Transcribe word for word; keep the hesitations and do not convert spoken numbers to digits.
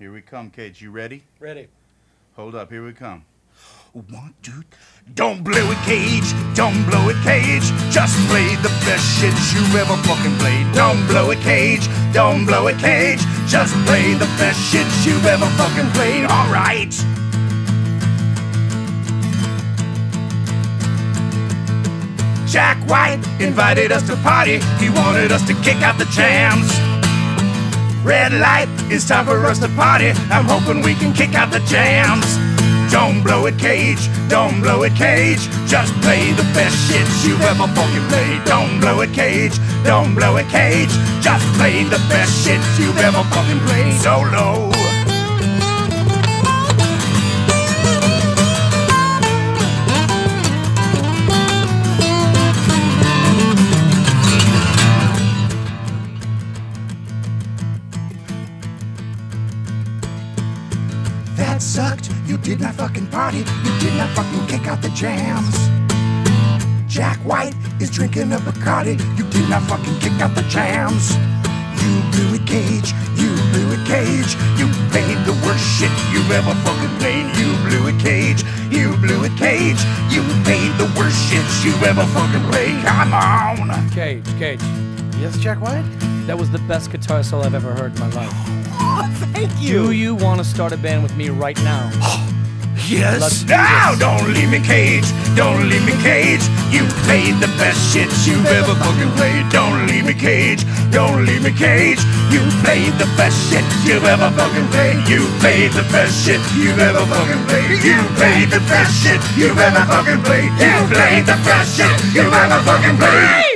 Here we come, Cage. You ready? Ready. Hold up, here we come. One, two, don't blow it, Cage. Don't blow it, Cage. Just play the best shit you ever fucking played. Don't blow it, Cage. Don't blow it, Cage. Just play the best shit you ever fucking played. All right. Jack White invited us to party. He wanted us to kick out the jams. Red light, it's time for us to party. I'm hoping we can kick out the jams. Don't blow it, Cage. Don't blow it, Cage. Just play the best shit you've ever fucking played. Don't blow it, Cage. Don't blow it, Cage. Just play the best shit you've ever fucking played. Solo. That sucked. You did not fucking party. You did not fucking kick out the jams. Jack White is drinking a Bacardi. You did not fucking kick out the jams. You blew it, Cage. You blew it, Cage. You played the worst shit you've ever fucking played. You blew it, Cage. You blew it, Cage. You played the worst shit you've ever fucking played. Come on. Cage, Cage. Yes, Jack White? That was the best guitar solo I've ever heard in my life. Oh, thank you. Do you want to start a band with me right now? Yes. Let's do Now, this. don't leave me, Cage. Don't leave me, Cage. You played the best shit you've ever fucking played. Don't leave me, Cage. Don't leave me, Cage. You played the best shit you've ever fucking played. You played the best shit you've ever fucking played. You played the best shit you've ever fucking played. You played the best shit you've ever fucking played.